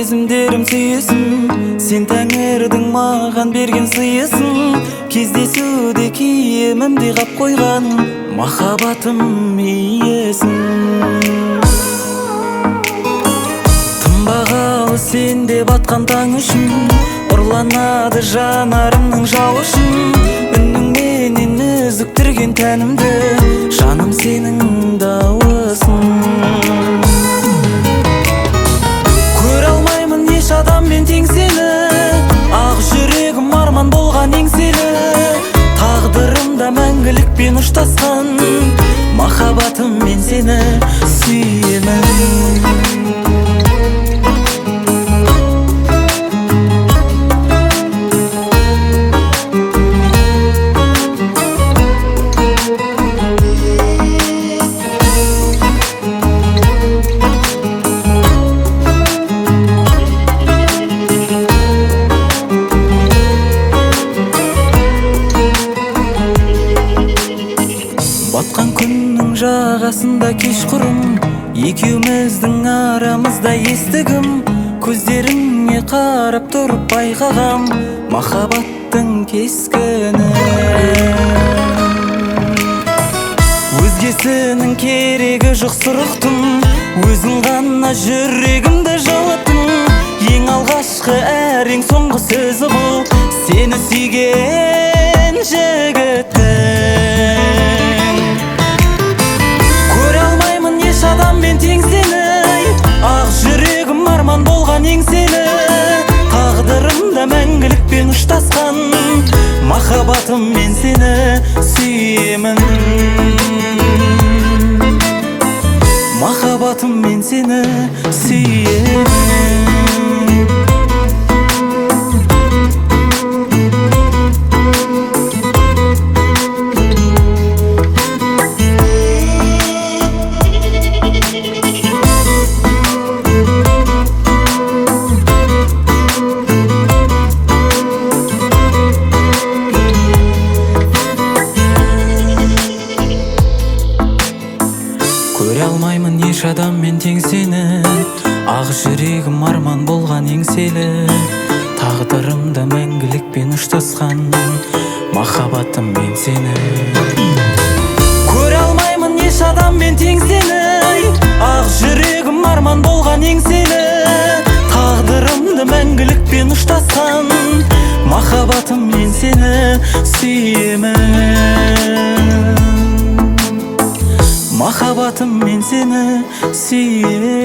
сезімдерім сүйесің, сен тәңірдің маған берген сыйысың. Кездесуде киімімде қап қойған махаббатым иесің. Тым бағалы сенде батқан таң үшін, ұрланады жанарымның жауы үшін. Үніңменен үзіктірген тәнімді, жаным сенің дауысың. Көре алмаймын еш адаммен тең сені, ақ жүрегім арман болған еңселі. Тағдырымда мәңгілікпен ұштасқан махаббатым, мен сені сүйемін. Батқан күннің жағасында кешқұрым, екеуміздің арамызда естігім. Көздеріңе қарап тұрып байқағам махаббаттың кескіні. Өзгесінің керегі жоқ сұрықтың, өзің ғана жүрегімді жылыттың. Ең алғашқы әрең соңғы сөзі бұл, сені сүйген жігіттің. Адаммен тең сені, ақ жүрегім арман болған еңселі. Тағдырымда мәңгілікпен ұштасқан махаббатым, мен сені сүйемін. Махаббатым, мен сені сүйемін. Көре алмаймын еш адаммен тең сені, ақ жүрегім арман болған еңселі. Тағдырымда мәңгілікпен ұштасқан махаббатым, мен сені. Көре алмаймын еш адаммен тең сені, ақ жүрегім арман болған еңселі. Тағдырымда мәңгілікпен ұштасқан махаббатым, мен сені сүйемін. Махаббатым, мен сені сүйемін.